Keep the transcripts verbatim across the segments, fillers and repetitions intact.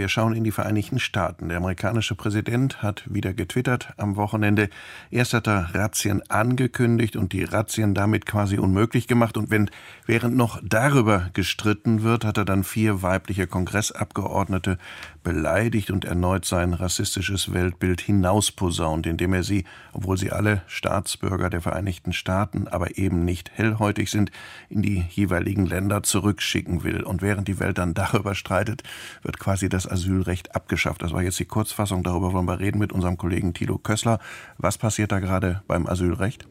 Wir schauen in die Vereinigten Staaten. Der amerikanische Präsident hat wieder getwittert am Wochenende. Erst hat er Razzien angekündigt und die Razzien damit quasi unmöglich gemacht. Und wenn, während noch darüber gestritten wird, hat er dann vier weibliche Kongressabgeordnete beleidigt und erneut sein rassistisches Weltbild hinausposaunt, indem er sie, obwohl sie alle Staatsbürger der Vereinigten Staaten, aber eben nicht hellhäutig sind, in die jeweiligen Länder zurückschicken will. Und während die Welt dann darüber streitet, wird quasi das Asylrecht abgeschafft. Das war jetzt die Kurzfassung. Darüber wollen wir reden mit unserem Kollegen Thilo Kössler. Was passiert da gerade beim Asylrecht?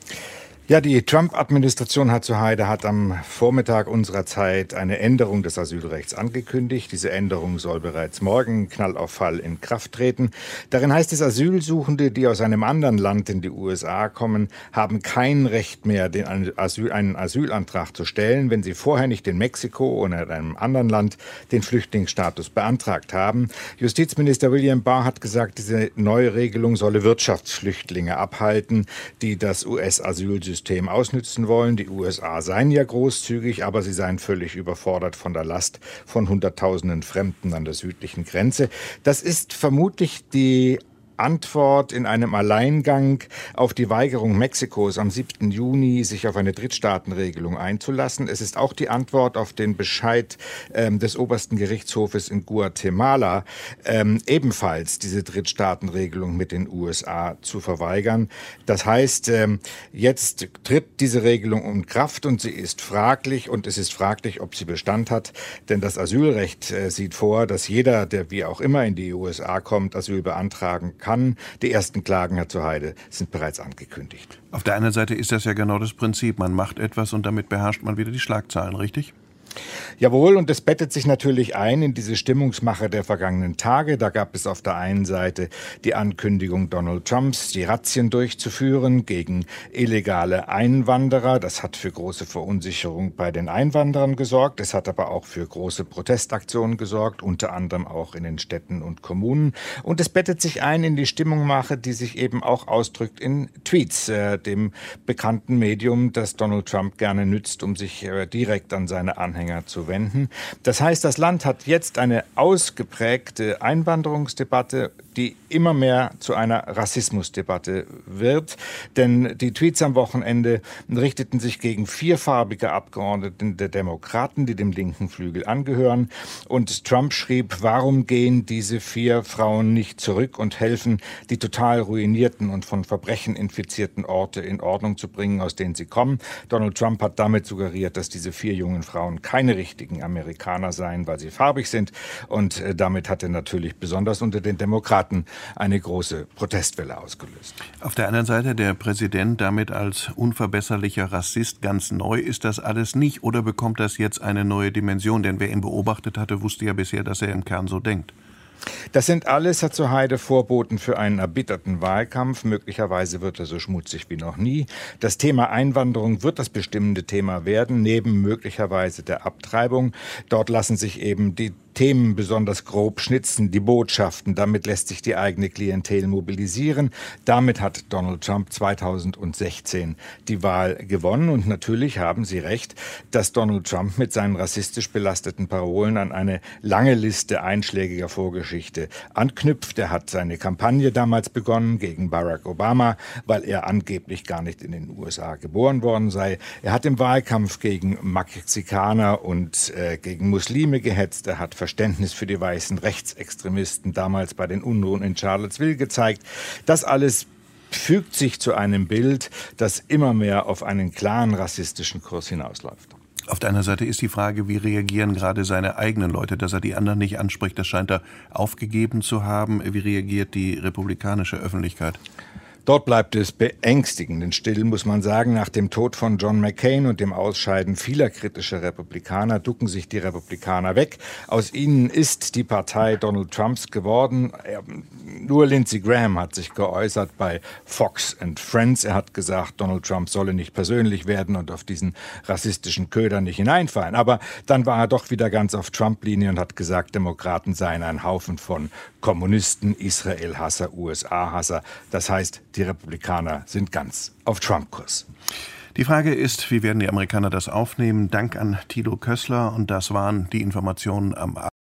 Ja, die Trump-Administration hat zu Heide hat am Vormittag unserer Zeit eine Änderung des Asylrechts angekündigt. Diese Änderung soll bereits morgen Knall auf Fall in Kraft treten. Darin heißt es, Asylsuchende, die aus einem anderen Land in die U S A kommen, haben kein Recht mehr, den Asyl, einen Asylantrag zu stellen, wenn sie vorher nicht in Mexiko oder in einem anderen Land den Flüchtlingsstatus beantragt haben. Justizminister William Barr hat gesagt, diese neue Regelung solle Wirtschaftsflüchtlinge abhalten, die das U S-Asylsystem System ausnützen wollen. Die U S A seien ja großzügig, aber sie seien völlig überfordert von der Last von Hunderttausenden Fremden an der südlichen Grenze. Das ist vermutlich die Antwort in einem Alleingang auf die Weigerung Mexikos am siebten Juni, sich auf eine Drittstaatenregelung einzulassen. Es ist auch die Antwort auf den Bescheid ähm, des obersten Gerichtshofes in Guatemala, ähm, ebenfalls diese Drittstaatenregelung mit den U S A zu verweigern. Das heißt, ähm, jetzt tritt diese Regelung in Kraft und sie ist fraglich und es ist fraglich, ob sie Bestand hat, denn das Asylrecht äh, sieht vor, dass jeder, der wie auch immer in die U S A kommt, Asyl beantragen kann. Kann. Die ersten Klagen, Herr zu Heide, sind bereits angekündigt. Auf der einen Seite ist das ja genau das Prinzip. Man macht etwas und damit beherrscht man wieder die Schlagzeilen, richtig? Jawohl, und das bettet sich natürlich ein in diese Stimmungsmache der vergangenen Tage. Da gab es auf der einen Seite die Ankündigung Donald Trumps, die Razzien durchzuführen gegen illegale Einwanderer. Das hat für große Verunsicherung bei den Einwanderern gesorgt. Es hat aber auch für große Protestaktionen gesorgt, unter anderem auch in den Städten und Kommunen. Und es bettet sich ein in die Stimmungsmache, die sich eben auch ausdrückt in Tweets, äh, dem bekannten Medium, das Donald Trump gerne nützt, um sich äh, direkt an seine Anhänger zu wenden. Das heißt, das Land hat jetzt eine ausgeprägte Einwanderungsdebatte, die immer mehr zu einer Rassismusdebatte wird. Denn die Tweets am Wochenende richteten sich gegen vierfarbige Abgeordnete der Demokraten, die dem linken Flügel angehören. Und Trump schrieb, warum gehen diese vier Frauen nicht zurück und helfen, die total ruinierten und von Verbrechen infizierten Orte in Ordnung zu bringen, aus denen sie kommen. Donald Trump hat damit suggeriert, dass diese vier jungen Frauen keine richtigen Amerikaner seien, weil sie farbig sind. Und äh, damit hat er natürlich besonders unter den Demokraten eine große Protestwelle ausgelöst. Auf der anderen Seite der Präsident damit als unverbesserlicher Rassist. Ganz neu ist das alles nicht. Oder bekommt das jetzt eine neue Dimension? Denn wer ihn beobachtet hatte, wusste ja bisher, dass er im Kern so denkt. Das sind alles, Herr zu Heide, Vorboten für einen erbitterten Wahlkampf. Möglicherweise wird er so schmutzig wie noch nie. Das Thema Einwanderung wird das bestimmende Thema werden, neben möglicherweise der Abtreibung. Dort lassen sich eben die Themen besonders grob schnitzen, die Botschaften. Damit lässt sich die eigene Klientel mobilisieren. Damit hat Donald Trump zweitausendsechzehn die Wahl gewonnen. Und natürlich haben Sie recht, dass Donald Trump mit seinen rassistisch belasteten Parolen an eine lange Liste einschlägiger Vorgeschichte anknüpft. Er hat seine Kampagne damals begonnen gegen Barack Obama, weil er angeblich gar nicht in den U S A geboren worden sei. Er hat im Wahlkampf gegen Mexikaner und äh, gegen Muslime gehetzt. Er hat Verständnis für die weißen Rechtsextremisten damals bei den Unruhen in Charlottesville gezeigt. Das alles fügt sich zu einem Bild, das immer mehr auf einen klaren rassistischen Kurs hinausläuft. Auf der anderen Seite ist die Frage, wie reagieren gerade seine eigenen Leute, dass er die anderen nicht anspricht. Das scheint er aufgegeben zu haben. Wie reagiert die republikanische Öffentlichkeit? Dort bleibt es beängstigend still, muss man sagen. Nach dem Tod von John McCain und dem Ausscheiden vieler kritischer Republikaner ducken sich die Republikaner weg. Aus ihnen ist die Partei Donald Trumps geworden. Nur Lindsey Graham hat sich geäußert bei Fox and Friends. Er hat gesagt, Donald Trump solle nicht persönlich werden und auf diesen rassistischen Köder nicht hineinfallen. Aber dann war er doch wieder ganz auf Trump-Linie und hat gesagt, Demokraten seien ein Haufen von Kommunisten, Israel-Hasser, U S A-Hasser. Das heißt, die Republikaner sind ganz auf Trump-Kurs. Die Frage ist, wie werden die Amerikaner das aufnehmen? Dank an Thilo Kössler, und das waren die Informationen am Abend.